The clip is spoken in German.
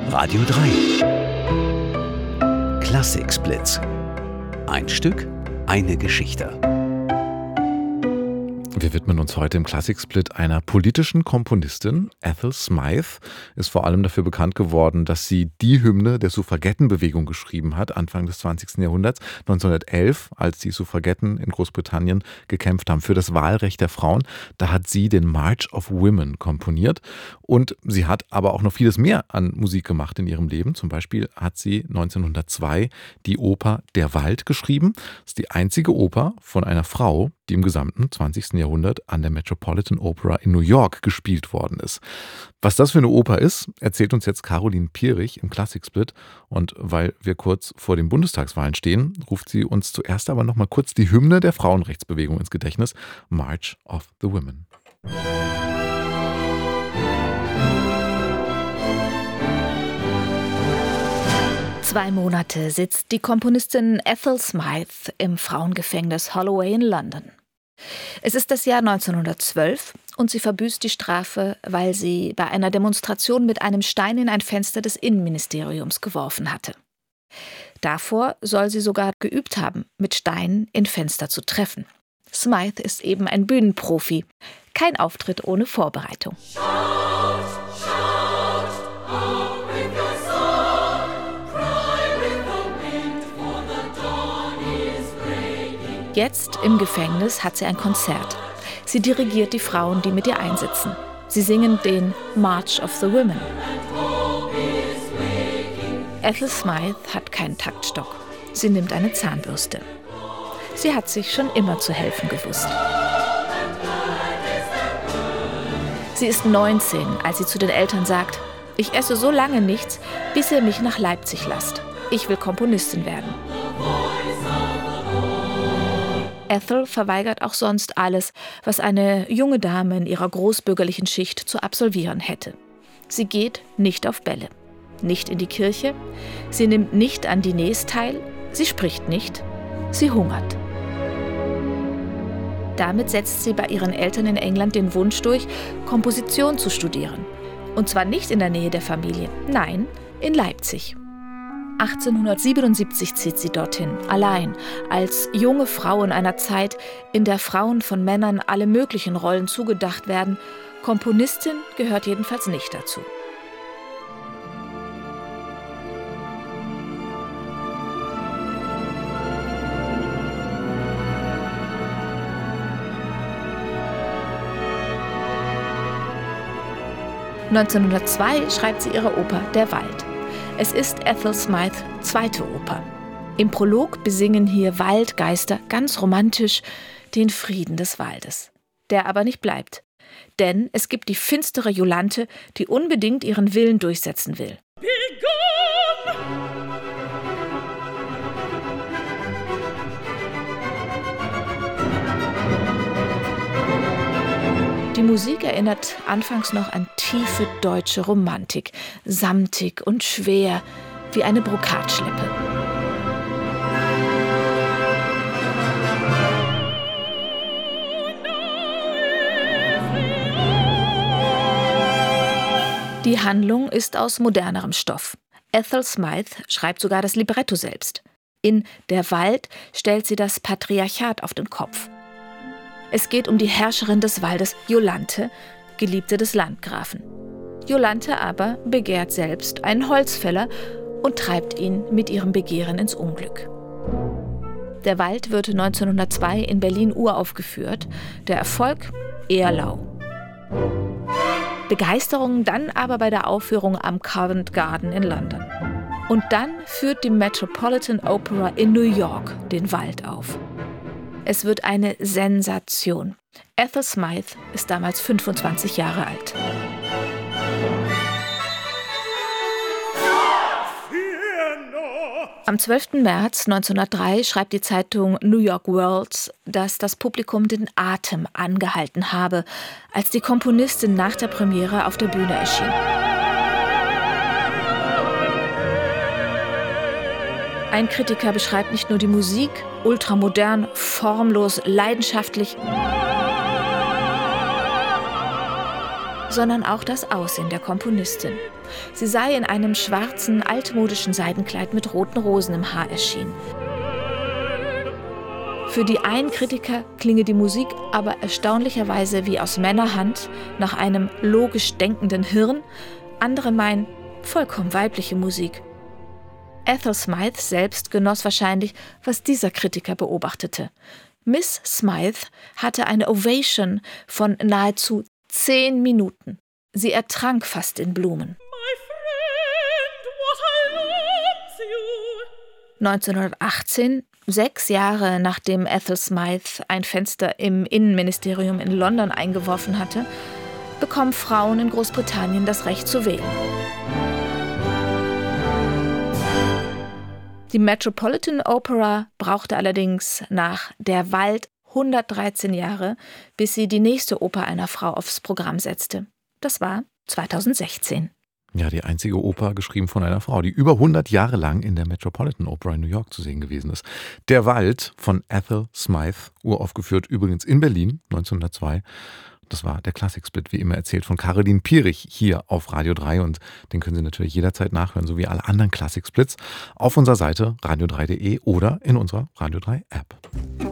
Radio 3 Klassiksblitz. Ein Stück, eine Geschichte. Wir widmen uns heute im Klassiksplit einer politischen Komponistin. Ethel Smyth ist vor allem dafür bekannt geworden, dass sie die Hymne der Suffragettenbewegung geschrieben hat, Anfang des 20. Jahrhunderts, 1911, als die Suffragetten in Großbritannien gekämpft haben für das Wahlrecht der Frauen. Da hat sie den March of Women komponiert. Und sie hat aber auch noch vieles mehr an Musik gemacht in ihrem Leben. Zum Beispiel hat sie 1902 die Oper Der Wald geschrieben. Das ist die einzige Oper von einer Frau, die im gesamten 20. Jahrhundert an der Metropolitan Opera in New York gespielt worden ist. Was das für eine Oper ist, erzählt uns jetzt Caroline Pierich im Klassiksplit. Und weil wir kurz vor den Bundestagswahlen stehen, ruft sie uns zuerst aber noch mal kurz die Hymne der Frauenrechtsbewegung ins Gedächtnis, March of the Women. Zwei Monate sitzt die Komponistin Ethel Smyth im Frauengefängnis Holloway in London. Es ist das Jahr 1912 und sie verbüßt die Strafe, weil sie bei einer Demonstration mit einem Stein in ein Fenster des Innenministeriums geworfen hatte. Davor soll sie sogar geübt haben, mit Steinen in Fenster zu treffen. Smyth ist eben ein Bühnenprofi. Kein Auftritt ohne Vorbereitung. Jetzt im Gefängnis hat sie ein Konzert. Sie dirigiert die Frauen, die mit ihr einsitzen. Sie singen den March of the Women. Ethel Smyth hat keinen Taktstock. Sie nimmt eine Zahnbürste. Sie hat sich schon immer zu helfen gewusst. Sie ist 19, als sie zu den Eltern sagt: Ich esse so lange nichts, bis ihr mich nach Leipzig lasst. Ich will Komponistin werden. Ethel verweigert auch sonst alles, was eine junge Dame in ihrer großbürgerlichen Schicht zu absolvieren hätte. Sie geht nicht auf Bälle, nicht in die Kirche, sie nimmt nicht an Diners teil, sie spricht nicht, sie hungert. Damit setzt sie bei ihren Eltern in England den Wunsch durch, Komposition zu studieren. Und zwar nicht in der Nähe der Familie, nein, in Leipzig. 1877 zieht sie dorthin, allein, als junge Frau in einer Zeit, in der Frauen von Männern alle möglichen Rollen zugedacht werden. Komponistin gehört jedenfalls nicht dazu. (1902) schreibt sie ihre Oper Der Wald. Es ist Ethel Smyths zweite Oper. Im Prolog besingen hier Waldgeister ganz romantisch den Frieden des Waldes. Der aber nicht bleibt. Denn es gibt die finstere Jolanthe, die unbedingt ihren Willen durchsetzen will. Die Musik erinnert anfangs noch an tiefe deutsche Romantik, samtig und schwer, wie eine Brokatschleppe. Die Handlung ist aus modernerem Stoff. Ethel Smyth schreibt sogar das Libretto selbst. In Der Wald stellt sie das Patriarchat auf den Kopf. Es geht um die Herrscherin des Waldes, Jolanthe, Geliebte des Landgrafen. Jolanthe aber begehrt selbst einen Holzfäller und treibt ihn mit ihrem Begehren ins Unglück. Der Wald wird 1902 in Berlin uraufgeführt, der Erfolg eher lau. Begeisterung dann aber bei der Aufführung am Covent Garden in London. Und dann führt die Metropolitan Opera in New York den Wald auf. Es wird eine Sensation. Ethel Smyth ist damals 25 Jahre alt. Am 12. März 1903 schreibt die Zeitung New York World, dass das Publikum den Atem angehalten habe, als die Komponistin nach der Premiere auf der Bühne erschien. Ein Kritiker beschreibt nicht nur die Musik, ultramodern, formlos, leidenschaftlich. sondern auch das Aussehen der Komponistin. Sie sei in einem schwarzen, altmodischen Seidenkleid mit roten Rosen im Haar erschienen. Für die einen Kritiker klinge die Musik aber erstaunlicherweise wie aus Männerhand nach einem logisch denkenden Hirn. Andere meinen, vollkommen weibliche Musik. Ethel Smyth selbst genoss wahrscheinlich, was dieser Kritiker beobachtete. Miss Smyth hatte eine Ovation von nahezu 10 Minuten. Sie ertrank fast in Blumen. 1918, 6 Jahre nachdem Ethel Smyth ein Fenster im Innenministerium in London eingeworfen hatte, bekommen Frauen in Großbritannien das Recht zu wählen. Die Metropolitan Opera brauchte allerdings nach Der Wald 113 Jahre, bis sie die nächste Oper einer Frau aufs Programm setzte. Das war 2016. Ja, die einzige Oper geschrieben von einer Frau, die über 100 Jahre lang in der Metropolitan Opera in New York zu sehen gewesen ist. Der Wald von Ethel Smyth, uraufgeführt übrigens in Berlin 1902. Das war der Klassiksplit, wie immer erzählt, von Caroline Pierich hier auf Radio 3. Und den können Sie natürlich jederzeit nachhören, so wie alle anderen Klassiksplits, auf unserer Seite radio3.de oder in unserer Radio 3 App.